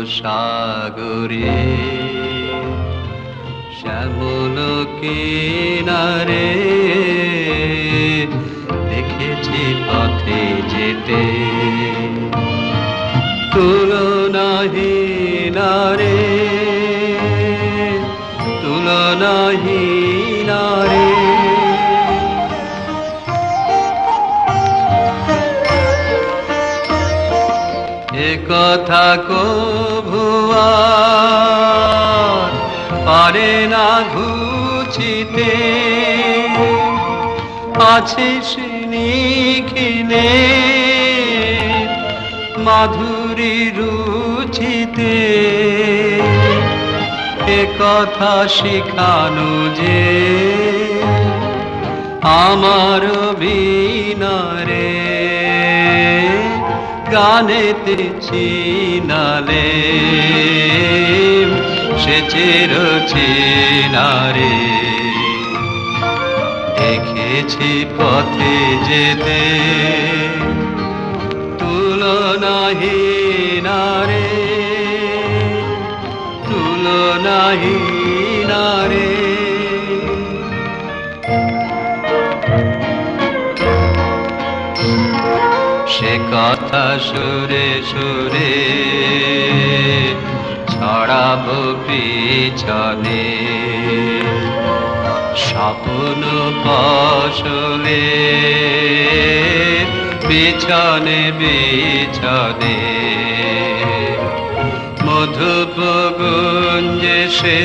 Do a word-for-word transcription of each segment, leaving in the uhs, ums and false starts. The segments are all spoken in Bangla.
সাগরে শ্যামল কিনারে দেখেছি পথে যেতে তুলনাহীন রে তুলনাহীন রে এ কথা কভু আর পারে না ঘুচিতে আছে নিখিলে মাধুরী রুচিতে এ কথা শিখানো যে আমার বিনারে গানেতে চিনালে সে চির চিনারে দেখেছি পথে যেতে তুলনাহীন রে তুলনাহীন রে সে কথা সুরে সুরে ছড়াবো পিছনে স্বপ্ন ফসলে পিছনে পিছনে মধুপ গুঞ্জে সে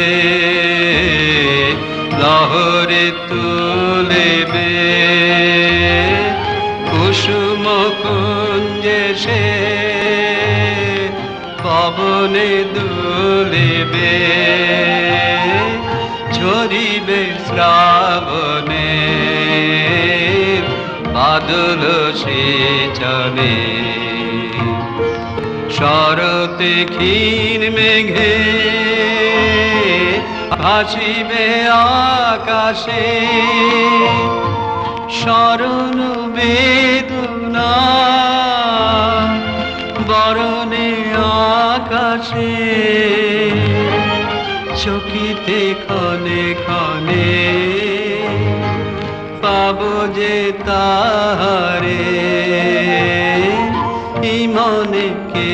লহরে তুলেবে কুসুম কুঞ্জে সে পবনে দুলিবে ঝরিবে শ্রাবণে বাদল সেচনে শরতে ক্ষীণ মেঘে ভাসিবে আকাশে শরণ বেদনা বরণে আকাশে চকিতে ক্ষণে ক্ষণে পাব যে তাহারে মনে কে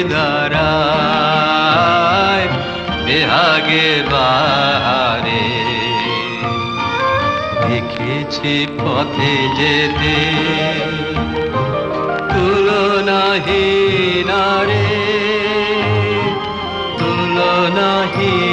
দাঁড়ায় বেহাগে বাহারে দেখেছি পথে যেতে তুলনাহীন রে তুলনাহীন